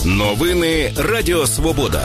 Новини Радіо Свобода.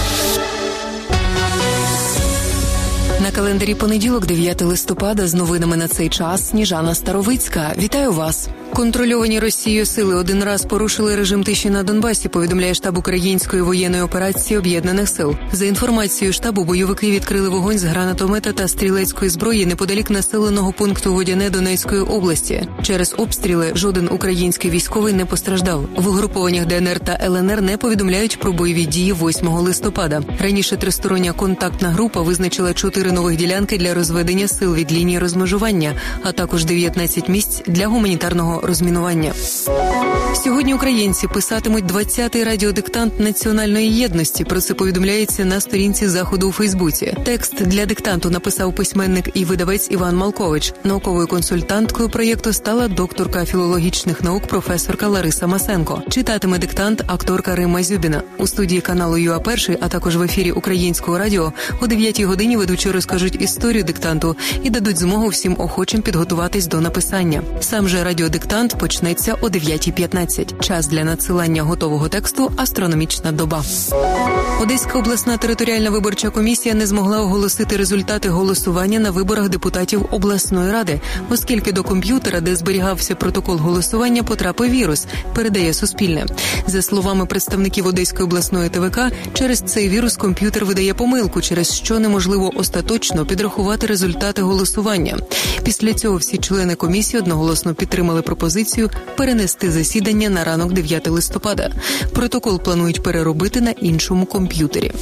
На календарі понеділок, 9 листопада, з новинами на цей час Сніжана Старовицька. Вітаю вас. Контрольовані Росією сили один раз порушили режим тиші на Донбасі, повідомляє штаб Української воєнної операції Об'єднаних сил. За інформацією штабу, бойовики відкрили вогонь з гранатомета та стрілецької зброї неподалік населеного пункту Водяне Донецької області. Через обстріли жоден український військовий не постраждав. В угрупованнях ДНР та ЛНР не повідомляють про бойові дії 8 листопада. Раніше тристороння контактна група визначила 4 нових ділянки для розведення сил від лінії розмежування, а також 19 місць для гуманітарного розмінування. Сьогодні українці писатимуть 20-й радіодиктант національної єдності. Про це повідомляється на сторінці Заходу у Фейсбуці. Текст для диктанту написав письменник і видавець Іван Малкович. Науковою консультанткою проєкту стала докторка філологічних наук професорка Лариса Масенко. Читатиме диктант акторка Римма Зюбіна. У студії каналу ЮА-1, а також в ефірі Українського радіо о 9-й годині ведучі розкажуть історію диктанту і дадуть змогу всім охочим підготуватись до написання. Сам же радіодиктант почнеться о 9:15. Час для надсилання готового тексту – астрономічна доба. Одеська обласна територіальна виборча комісія не змогла оголосити результати голосування на виборах депутатів обласної ради, оскільки до комп'ютера, де зберігався протокол голосування, потрапив вірус, передає Суспільне. За словами представників Одеської обласної ТВК, через цей вірус комп'ютер видає помилку, через що неможливо остаточно підрахувати результати голосування. Після цього всі члени комісії одноголосно підтримали пропозицію перенести засідання на ранок 9 листопада. Протокол планують переробити на іншому комп'ютері.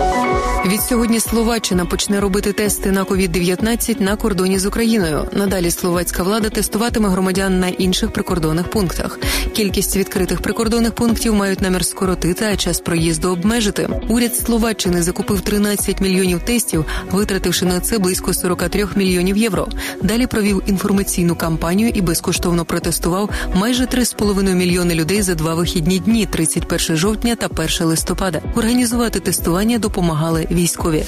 Відсьогодні Словаччина почне робити тести на COVID-19 на кордоні з Україною. Надалі словацька влада тестуватиме громадян на інших прикордонних пунктах. Кількість відкритих прикордонних пунктів мають намір скоротити, а час проїзду обмежити. Уряд Словаччини закупив 13 мільйонів тестів, витративши на це близько 43 мільйонів євро. Далі провів інформаційну кампанію і безкоштовно протестував майже 3,5 мільйони людей за 2 вихідні дні – 31 жовтня та 1 листопада. Організувати тестування допомагали військові.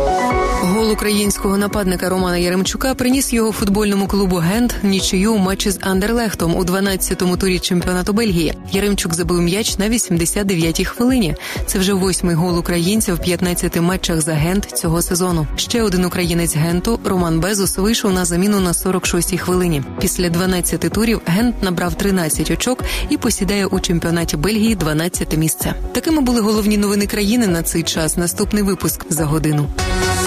Гол українського нападника Романа Яремчука приніс його футбольному клубу «Гент» нічию у матчі з Андерлехтом у 12-му турі чемпіонату Бельгії. Яремчук забив м'яч на 89-й хвилині. Це вже 8-й гол українця в 15 матчах за «Гент» цього сезону. Ще один українець «Генту» Роман Безус вийшов на заміну на 46-й хвилині. Після 12 турів «Гент» набрав 13 очок і посідає у чемпіонаті Бельгії 12-те місце. Такими були головні новини країни на цей час. Наступний випуск за годину.